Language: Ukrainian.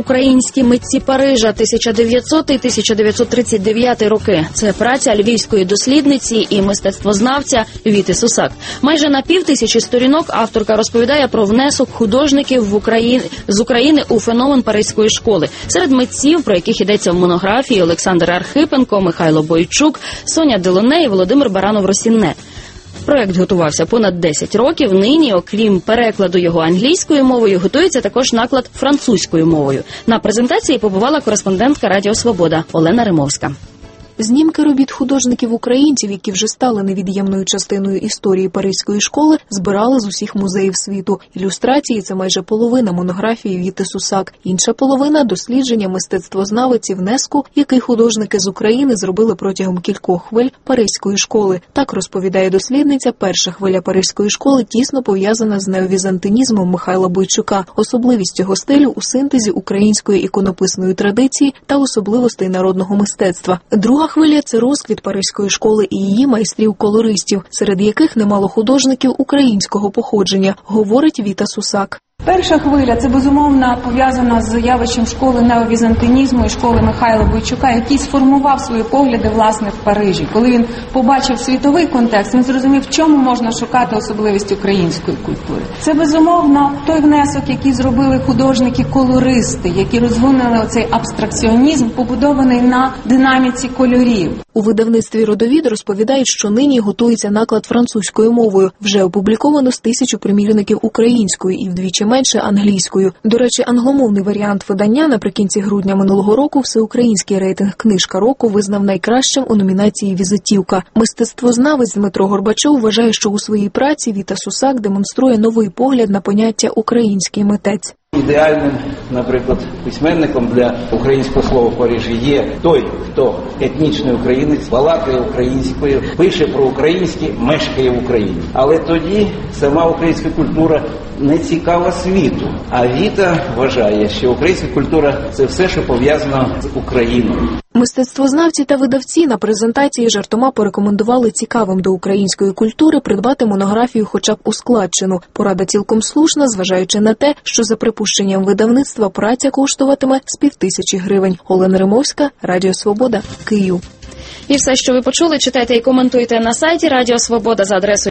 Українські митці Парижа 1900-1939 роки. Це праця львівської дослідниці і мистецтвознавця Віти Сусак. Майже на 5000 сторінок авторка розповідає про внесок художників з України у феномен Паризької школи. Серед митців, про яких йдеться в монографії, Олександр Архипенко, Михайло Бойчук, Соня Делоне і Володимир Баранов-Росінне. Проект готувався понад 10 років. Нині, окрім перекладу його англійською мовою, готується також наклад французькою мовою. На презентації побувала кореспондентка Радіо Свобода Олена Римовська. Знімки робіт художників-українців, які вже стали невід'ємною частиною історії Паризької школи, збирали з усіх музеїв світу. Ілюстрації – це майже половина монографії Віти Сусак. Інша половина – дослідження мистецтвознавиці внеску, який художники з України зробили протягом кількох хвиль Паризької школи. Так розповідає дослідниця, перша хвиля Паризької школи тісно пов'язана з неовізантинізмом Михайла Бойчука. Особливість його стилю у синтезі української іконописної традиції та особливостей народного мистецтва. Друга хвиля – це розквіт Паризької школи і її майстрів-колористів, серед яких немало художників українського походження, говорить Віта Сусак. Перша хвиля – це, безумовно, пов'язана з явищем школи неовізантинізму і школи Михайла Бойчука, який сформував свої погляди, власне, в Парижі. Коли він побачив світовий контекст, він зрозумів, в чому можна шукати особливість української культури. Це, безумовно, той внесок, який зробили художники-колористи, які розвинули оцей абстракціонізм, побудований на динаміці кольорів. У видавництві «Родовід» розповідають, що нині готується наклад французькою мовою. Вже опубліковано з 1000 примірників українською і вдвічі менше англійською. До речі, англомовний варіант видання наприкінці грудня минулого року всеукраїнський рейтинг «Книжка року» визнав найкращим у номінації «Візитівка». Мистецтвознавець Дмитро Горбачов вважає, що у своїй праці Віта Сусак демонструє новий погляд на поняття «український митець». Ідеальним, наприклад, письменником для українського слова в Парижі є той, хто етнічний українець, балакає українською, пише про українське, мешкає в Україні. Але тоді сама українська культура не цікава світу. А Віта вважає, що українська культура – це все, що пов'язано з Україною. Мистецтвознавці та видавці на презентації жартома порекомендували цікавим до української культури придбати монографію хоча б у складчину. Порада цілком слушна, зважаючи на те, що за припущенням видавництва праця коштуватиме з 5000 гривень. Олена Римовська, Радіо Свобода, Київ. І все, що ви почули, читайте і коментуйте на сайті Радіо Свобода за адресою